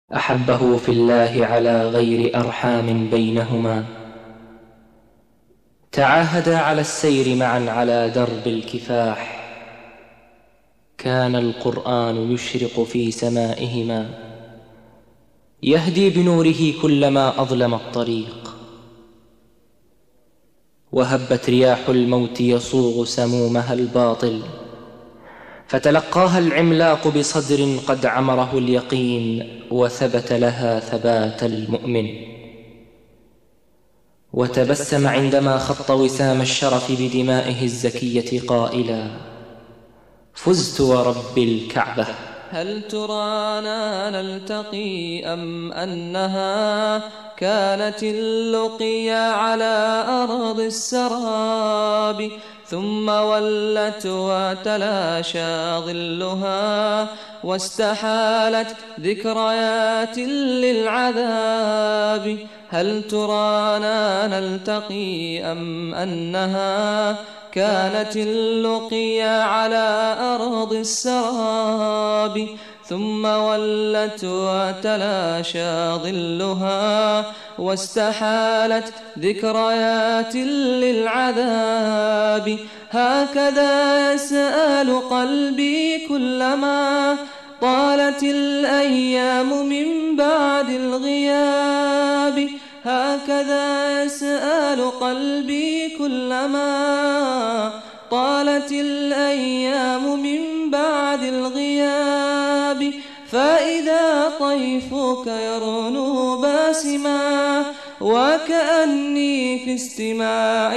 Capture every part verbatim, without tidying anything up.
أحبه في الله على غير أرحام بينهما، تعاهدا على السير معا على درب الكفاح. كان القرآن يشرق في سمائهما، يهدي بنوره كلما أظلم الطريق. وهبت رياح الموت يصوغ سمومها الباطل، فتلقاها العملاق بصدر قد عمره اليقين، وثبت لها ثبات المؤمن. وتبسم عندما خط وسام الشرف بدمائه الزكية قائلا: فزت ورب الكعبة. هل ترانا نلتقي أم أنها كانت اللقيا على أرض السراب، ثم ولت وتلاشى ظلها واستحالت ذكريات للعذاب. هل ترانا نلتقي أم أنها كانت اللقيا على أرض السراب، ثم ولت وتلاشى ظلها واستحالت ذكريات للعذاب. هكذا يسأل قلبي كلما طالت الأيام من بعد الغياب. هكذا يسأل قلبي كلما طالت الأيام من بعد الغياب. فإذا طيفك يرنو باسما وكأني في استماع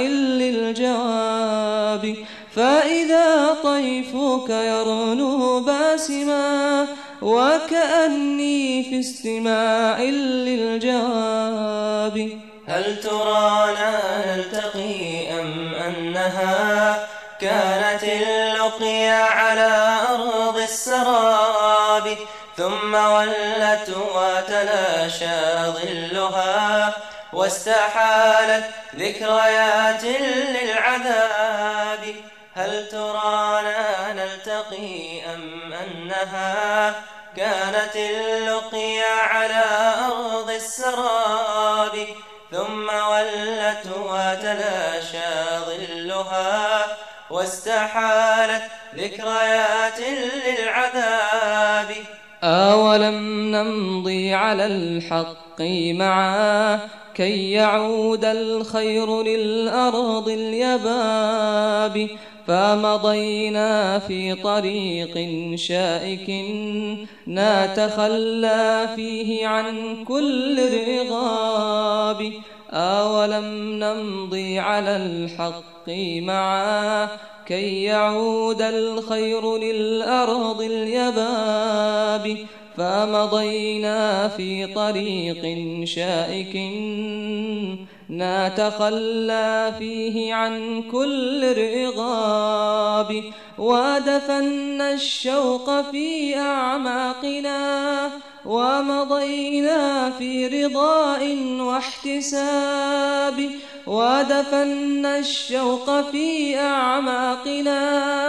للجواب. فإذا طيفك يرنو باسما وكأني في استماع للجواب. هل ترانا نلتقي أم أنها كانت اللقيا على أرض السراب، ثم ولت وتلاشى ظلها واستحالت ذكريات للعذاب. هل ترانا نلتقي أم أنها كانت اللقيا على أرض السراب، ثم ولت وتلاشى ظلها واستحالت ذكريات للعذاب. أولم نمضي على الحق معا كي يعود الخير للأرض اليباب، فمضينا في طريق شائك نتخلى فيه عن كل الرغاب. أولم نمضي على الحق معا كي يعود الخير للأرض اليباب، فمضينا في طريق شائك نتخلى فيه عن كل الرغاب. ودفنا الشوق في أعماقنا ومضينا في رضاء واحتساب. ودفنا الشوق في أعماقنا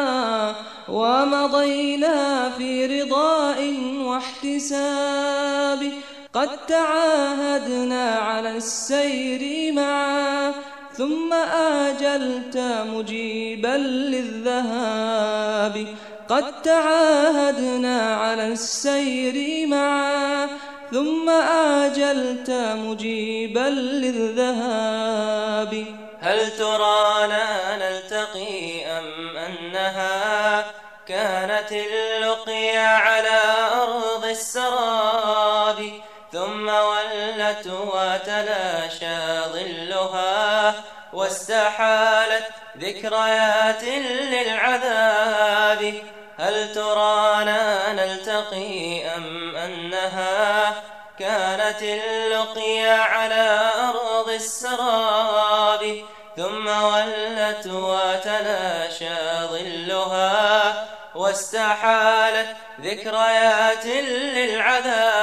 ومضينا في رضاء واحتساب. قد تعاهدنا على السير معا ثم آجلت مجيبا للذهاب. قد تعاهدنا على السير معا ثم آجلت مجيبا للذهاب. هل ترانا نلتقي أم أنها كانت اللقيا على أرض السراب، ثم ولت وتلاشى ظلها واستحالت ذكريات للعذاب. هل ترانا نلتقي أم أنها كانت اللقيا على أرض السراب، ثم ولت وتلاشى ظلها واستحالت ذكريات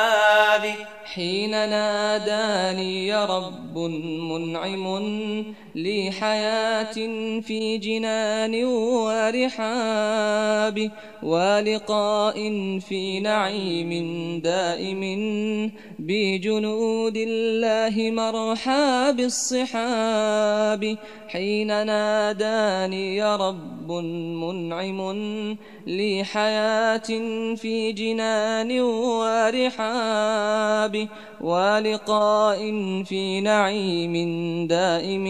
للعذاب. حين ناداني رب منعم لي حياة في جنان ورحاب ولقاء في نعيم دائم بجنود الله مرحى بالصحاب حين ناداني رب منعم لي حياة في جنان ورحاب ولقاء في نعيم دائم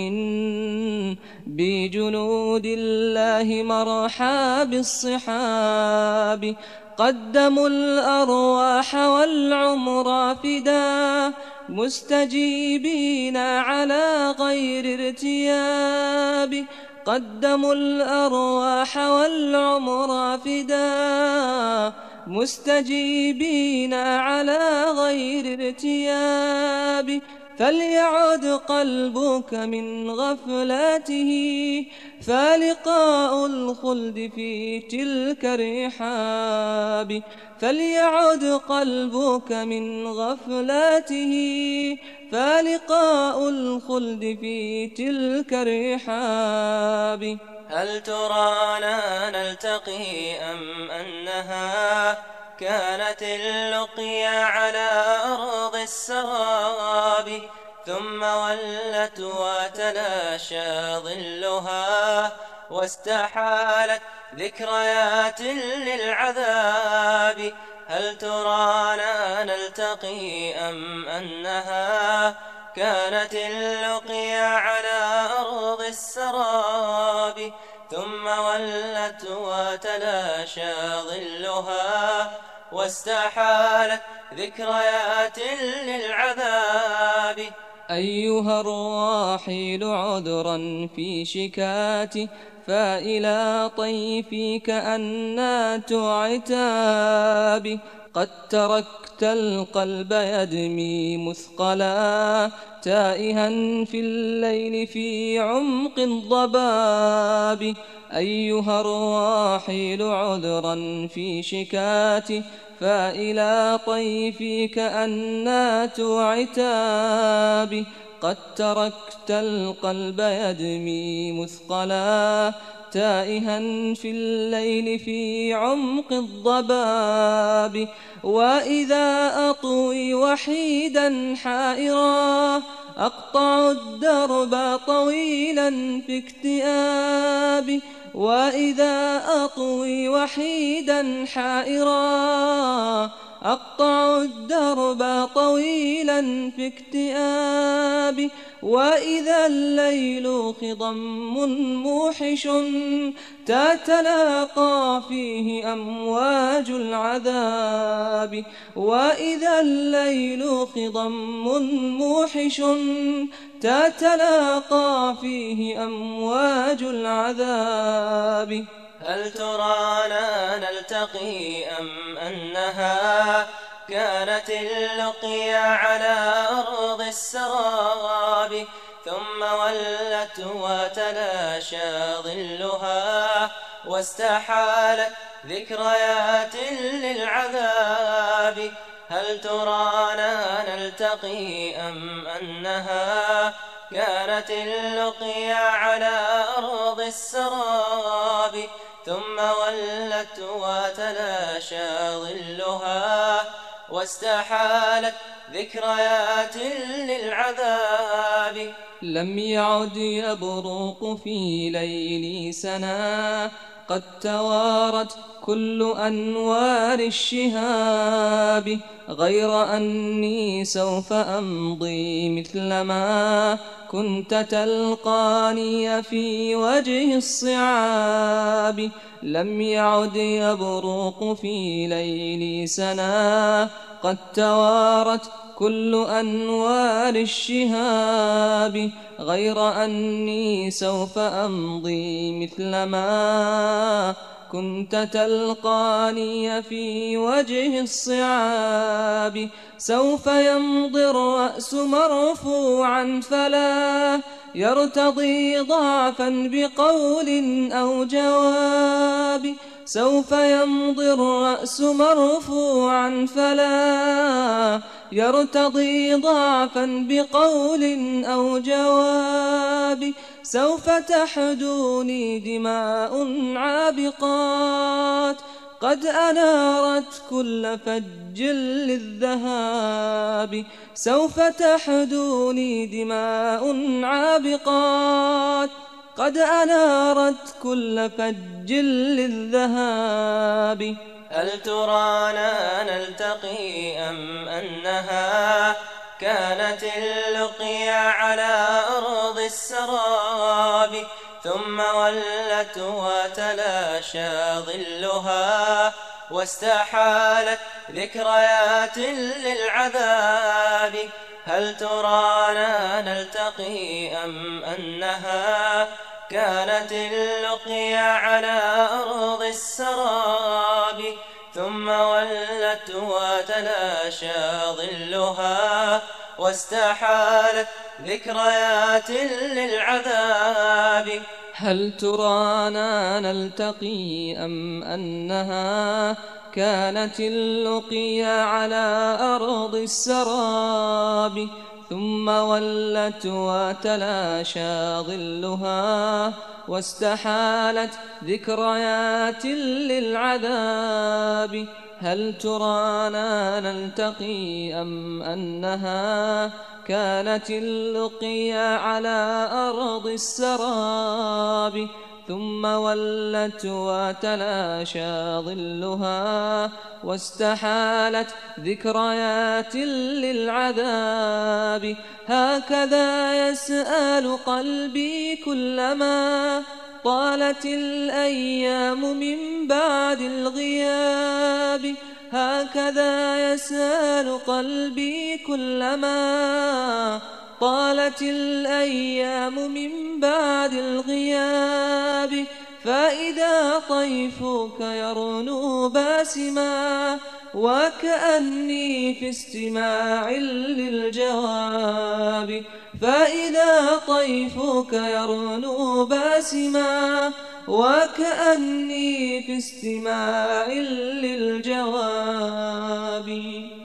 بجنود الله مرحى بالصحاب قدموا الأرواح والعمر فدا مستجيبين على غير ارتياب قدموا الأرواح والعمر فدا مستجيبين على غير ارتياب فليعد قلبك من غفلته فلقاء الخلد في تلك الرحاب فليعد قلبك من غفلته فلقاء الخلد في تلك الرحاب هل ترانا نلتقي أم أنها كانت اللقيا على أرض السراب ثم ولت وتلاشى ظلها واستحالت ذكريات للعذاب هل ترانا نلتقي أم أنها كانت اللقيا على أرض السراب ثم ولت وتلاشى ظلها واستحالت ذكريات للعذاب أيها الراحل عذرا في شكاتي فإلى طيفك أنات عتاب قد تركت القلب يدمي مثقلا تائها في الليل في عمق الضباب أيها الراحل عذرا في شكاتي فإلى طيفك أنات عتاب قد تركت القلب يدمي مثقلا تائها في الليل في عمق الضباب وإذا أطوي وحيدا حائرا أقطع الدرب طويلا في اكتئاب وإذا أطوي وحيدا حائرا أقطع الدرب طويلا في اكتئاب وإذا الليل خضم موحش تتلاقى فيه أمواج العذاب وإذا الليل خضم موحش تتلاقى فيه أمواج العذاب هل ترانا نلتقي أم أنها كانت اللقيا على أرض السراب ثم ولت وتلاشى ظلها واستحالت ذكريات للعذاب هل ترانا نلتقي أم أنها كانت اللقيا على أرض السراب ثم ولت وتلاشى ظلها واستحالت ذكريات للعذاب لم يعد يبرق في ليلي سنا قد توارت كل أنوار الشهاب غير أني سوف أمضي مثلما كنت تلقاني في وجه الصعاب لم يعد يبرق في ليلي سنا قد توارت كل أنوار الشهاب غير أني سوف أمضي مثلما كنت تلقاني في وجه الصعاب سوف يمضي الرأس مرفوعا فلا يرتضي ضعفا بقول أو جواب سوف يمضي الرأس مرفوعا فلا يرتضي ضعفا بقول أو جواب سوف تحدوني دماء عابقات قد أنارت كل فج للذهاب. سوف تحدوني دماء عابقات قد أنارت كل فج للذهاب. هل ترانا نلتقي أم أنها كانت اللقيا على أرض السراب؟ ثم ولت وتلاشى ظلها واستحالت ذكريات للعذاب. هل ترانا نلتقي أم أنها كانت اللقيا على أرض السراب؟ ثم ولت وتلاشى ظلها واستحالت ذكريات للعذاب. هل ترانا نلتقي أم أنها كانت اللقيا على أرض السراب؟ ثم ولت وتلاشى ظلها واستحالت ذكريات للعذاب. هل ترانا نلتقي أم أنها كانت اللقيا على أرض السراب؟ ثم ولت وتلاشى ظلها واستحالت ذكريات للعذاب. هكذا يسأل قلبي كلما طالت الأيام من بعد الغياب. هكذا يسأل قلبي كلما طالت الأيام من بعد الغياب. فإذا طيفك يرنو باسما وكأني في استماع للجواب. فإذا طيفك يرنو باسما وكأني في استماع للجواب.